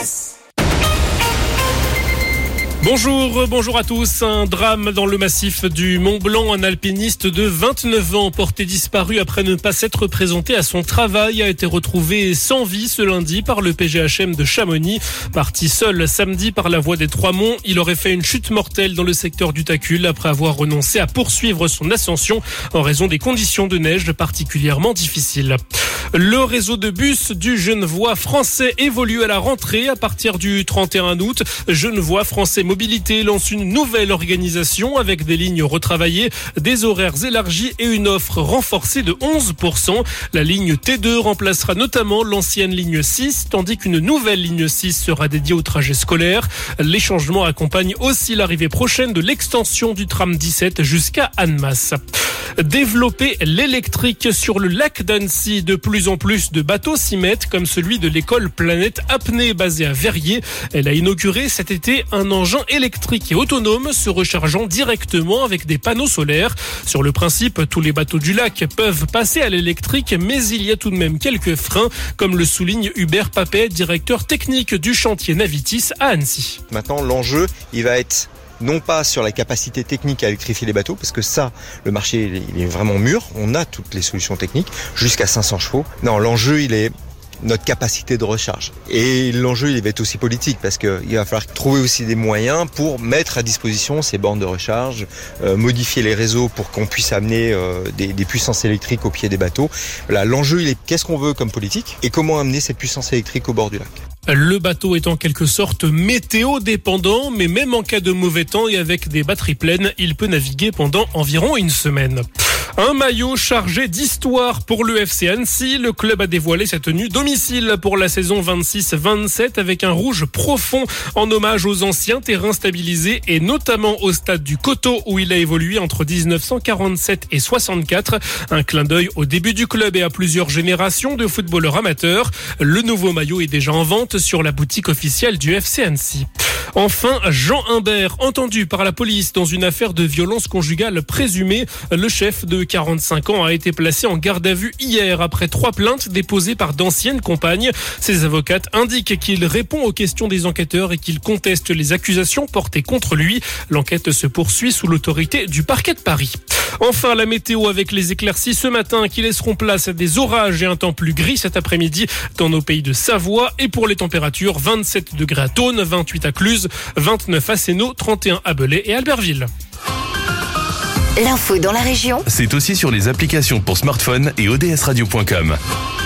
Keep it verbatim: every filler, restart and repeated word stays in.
S. Bonjour, bonjour à tous. Un drame dans le massif du Mont Blanc. Un alpiniste de vingt-neuf ans porté disparu après ne pas s'être présenté à son travail a été retrouvé sans vie ce lundi par le P G H M de Chamonix. Parti seul samedi par la voie des Trois Monts, il aurait fait une chute mortelle dans le secteur du Tacul après avoir renoncé à poursuivre son ascension en raison des conditions de neige particulièrement difficiles. Le réseau de bus du Genevois français évolue à la rentrée à partir du trente et un août. Genevois français Mobilité lance une nouvelle organisation avec des lignes retravaillées, des horaires élargis et une offre renforcée de onze pour cent. La ligne T deux remplacera notamment l'ancienne ligne six, tandis qu'une nouvelle ligne six sera dédiée au trajet scolaire. Les changements accompagnent aussi l'arrivée prochaine de l'extension du tram dix-sept jusqu'à Annemasse. Développer l'électrique sur le lac d'Annecy. De plus en plus de bateaux s'y mettent, comme celui de l'école Planète Apnée basée à Verrier. Elle a inauguré cet été un engin électrique et autonome se rechargeant directement avec des panneaux solaires. Sur le principe, tous les bateaux du lac peuvent passer à l'électrique, mais il y a tout de même quelques freins, comme le souligne Hubert Papet, directeur technique du chantier Navitis à Annecy. Maintenant, l'enjeu, il va être non pas sur la capacité technique à électrifier les bateaux, parce que ça, le marché, il est vraiment mûr. On a toutes les solutions techniques, jusqu'à cinq cents chevaux. Non, l'enjeu, il est notre capacité de recharge. Et l'enjeu, il va être aussi politique, parce qu'il va falloir trouver aussi des moyens pour mettre à disposition ces bornes de recharge, euh, modifier les réseaux pour qu'on puisse amener euh, des, des puissances électriques au pied des bateaux. Voilà, l'enjeu, il est qu'est-ce qu'on veut comme politique et comment amener cette puissance électrique au bord du lac. Le bateau est en quelque sorte météo dépendant, mais même en cas de mauvais temps et avec des batteries pleines, il peut naviguer pendant environ une semaine. Un maillot chargé d'histoire pour le F C Annecy. Le club a dévoilé sa tenue domicile pour la saison vingt-six vingt-sept avec un rouge profond en hommage aux anciens terrains stabilisés et notamment au stade du Coteau où il a évolué entre dix-neuf cent quarante-sept et soixante-quatre. Un clin d'œil au début du club et à plusieurs générations de footballeurs amateurs. Le nouveau maillot est déjà en vente sur la boutique officielle du F C Annecy. Enfin, Jean Humbert, entendu par la police dans une affaire de violence conjugale présumée. Le chef de quarante-cinq ans a été placé en garde à vue hier après trois plaintes déposées par d'anciennes compagnes. Ses avocates indiquent qu'il répond aux questions des enquêteurs et qu'il conteste les accusations portées contre lui. L'enquête se poursuit sous l'autorité du parquet de Paris. Enfin, la météo avec les éclaircies ce matin qui laisseront place à des orages et un temps plus gris cet après-midi dans nos pays de Savoie. Et pour les températures, vingt-sept degrés à Thônes, vingt-huit à Cluse, vingt-neuf à Sénaux, trente et un à Belay et Albertville. L'info dans la région, c'est aussi sur les applications pour smartphone et O D S radio point com.